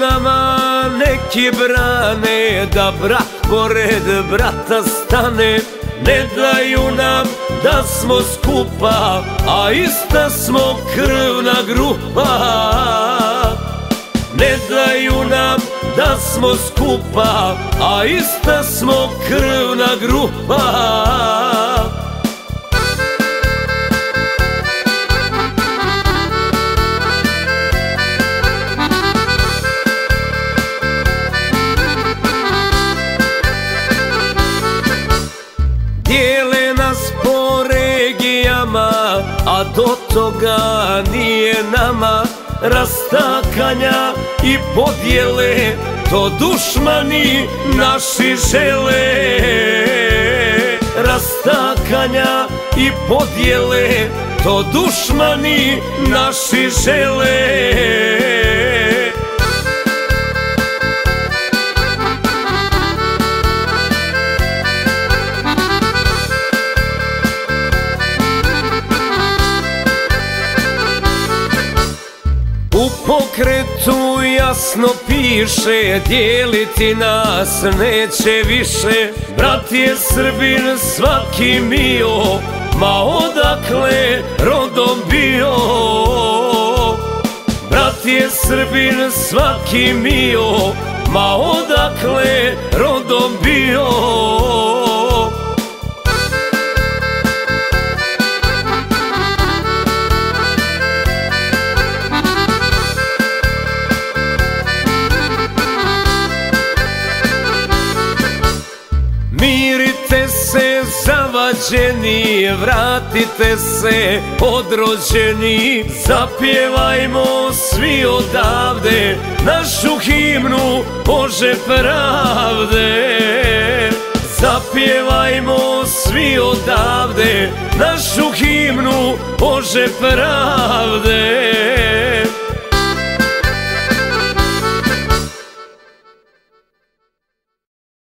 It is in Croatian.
nama neki brane, da brat pored brata stane. Ne daju nam da smo skupa, a ista smo krvna grupa. Ne daju nam da smo skupa, a ista smo krvna grupa. Dijele nas po regijama, a do toga nije nama. Rastakanja i podjele, to dušmani naši žele. Rastakanja i podjele, to dušmani naši žele. U pokretu jasno piše, dijeliti nas neće više. Brat je Srbin svaki mio, ma odakle rodom bio. Brat je Srbin svaki mio, ma odakle rodom bio. Mirite se zavađeni, vratite se odrođeni. Zapjevajmo svi odavde našu himnu Bože pravde. Zapjevajmo svi odavde našu himnu Bože pravde.